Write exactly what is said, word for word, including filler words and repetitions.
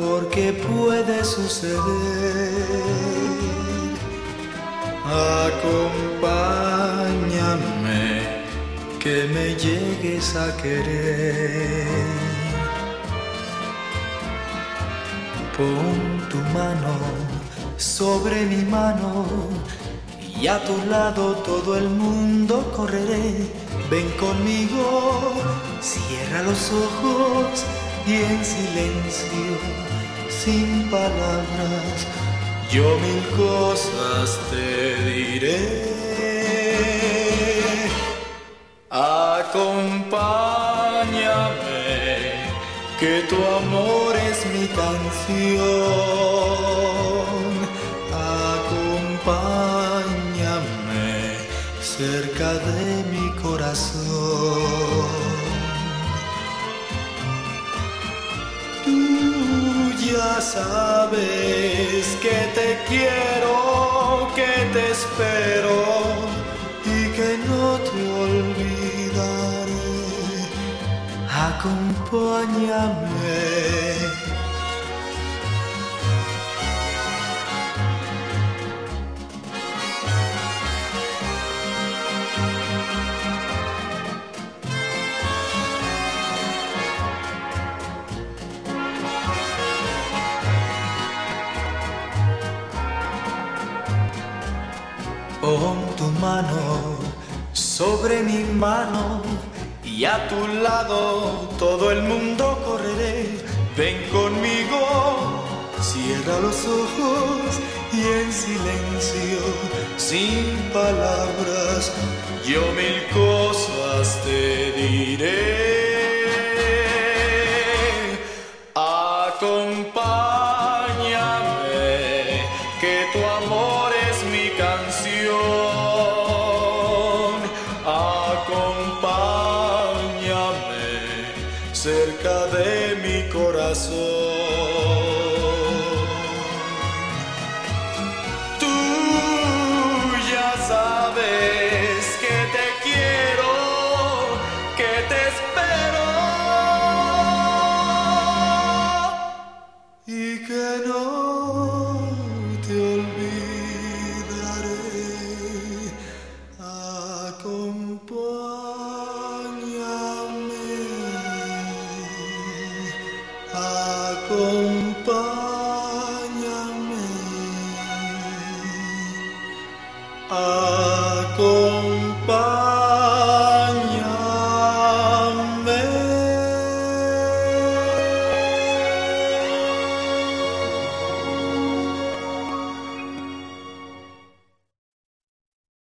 porque puede suceder. Acompáñame, que me llegues a querer. Pon tu mano sobre mi mano y a tu lado todo el mundo correré. Ven conmigo, cierra los ojos y en silencio, sin palabras, yo mil cosas te diré. Acompáñame, que tu amor es mi canción. Acompáñame cerca de mi corazón. Tú ya sabes que te quiero, que te espero y que no te olvidaré. Acompáñame. Pon tu mano sobre mi mano y a tu lado todo el mundo correré. Ven conmigo, cierra los ojos y en silencio, sin palabras, yo mil cosas te diré. Acompáñame, que tu amor es mi canción. Acompáñame cerca de mi corazón. Tú ya sabes que te quiero, que te espero y que no te olvidaré. Acompáñame, acompáñame, acompáñame.